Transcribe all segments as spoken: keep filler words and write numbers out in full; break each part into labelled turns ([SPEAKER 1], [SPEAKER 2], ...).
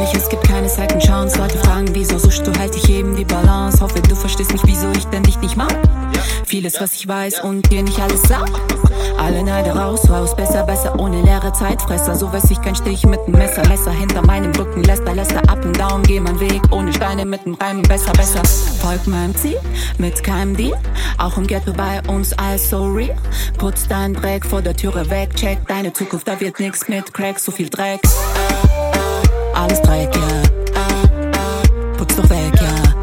[SPEAKER 1] ehrlich, es gibt keine second chance. Leute fragen, wieso suchst du, halt ich eben die Balance. Hoffe, du verstehst mich, wieso ich denn dich nicht mag. Vieles, was ich weiß und dir nicht alles sag. Alle Neide raus, raus, besser, besser, ohne leere Zeitfresser. So weiß ich kein Stich mit dem Messer. Messer hinter meinem Rücken, läster, läster, up und down. Geh mein Weg, ohne Steine mit dem Reim. Besser, besser, folg meinem Ziel, mit keinem Deal. Auch im Ghetto bei uns, alles so real. Putz dein Dreck vor der Türe weg. Check deine Zukunft, da wird nix mit Crack. So viel Dreck, alles Dreck, ja. Putz doch weg,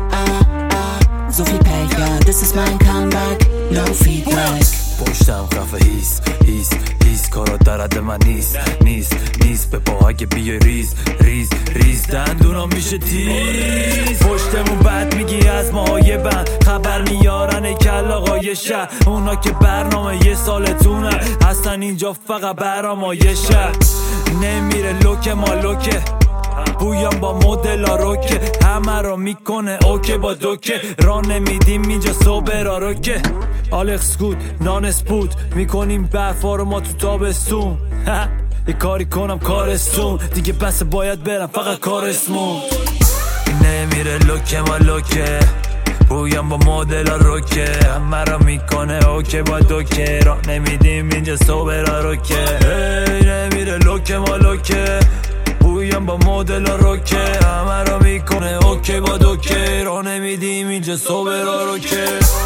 [SPEAKER 1] ja. So viel Pech, ja. This is mein comeback, no feedback.
[SPEAKER 2] پشتم خفه هیس هیس هیس کارا درد من نیست نیست نیست به پاها که بیای ریز ریز ریز دندونا میشه تیز پشتمون بد میگی از ماهای بند خبر میارن کل آقای شهر اونا که برنامه یه سالتونه هستن اینجا فقط برامایشه نمیره لوک ما لوکه بویم با مدل روکه همه رو میکنه اوکی با دوکه را نمیدیم اینجا صبر روکه آلکس گود نانس بود میکنیم برفا رو ما تو تابستون یه کاری کنم کارستون دیگه بس باید برم فقط کارستمون نمیره لوکه ما لوکه بویم با مدل روکه همه رو میکنه اوکی با دوکه را نمیدیم اینجا صبر روکه نمیره لوکه ما لوکه بویم با مدل روکه همه رو میکنه اوکی با دوکه را نمیدیم اینجا صبر روکه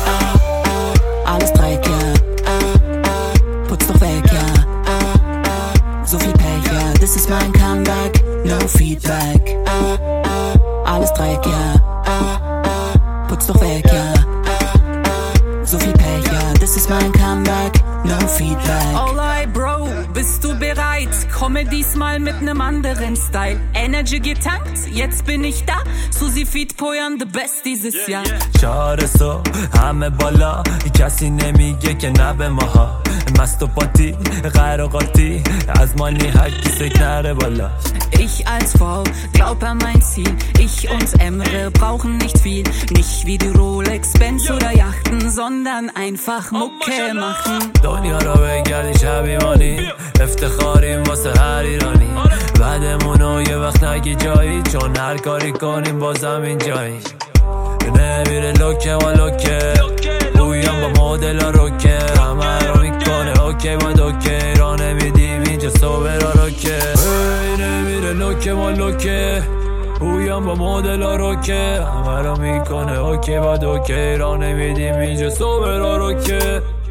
[SPEAKER 1] Alles Dreck, ja. Putz doch weg, ja. So viel Pech, ja. This is mein comeback, no feedback. Alles Dreck, ja. Putz doch weg, ja. So viel Pech, ja. This is mein comeback, no feedback. Alright, Bro, bist du bereit? Komme diesmal mit nem anderen Style. Energy getankt, jetzt bin ich da. Susi Feed Poyan, the best dieses Jahr.
[SPEAKER 2] چهار صبح همه بالا کسی نمیگه که نه به ماها مست و پاتی غیر قاطی از مالی هر کی سک نره بالا
[SPEAKER 1] Ich als Frau glaub an mein Ziel. Ich und Emre brauchen nicht viel. Nicht wie die Rolex, Benz oder Yachten, sondern einfach Mucke machen.
[SPEAKER 2] دنیا رو بگردی شبیمانی افتخاریم واسه هر ایرانی بعدمونو یه وقت نگی جایی چون هر کاری کنیم بازم این جایی نمیره لوکه و لوکه بویم با مدل روکه همه رو میکنه اوکی با دوکه را نمیدیم اینجا صبر روکه نمیره لوکه و لوکه بویم با مدل روکه همه رو میکنه اوکی با دوکه را نمیدیم اینجا صبر روکه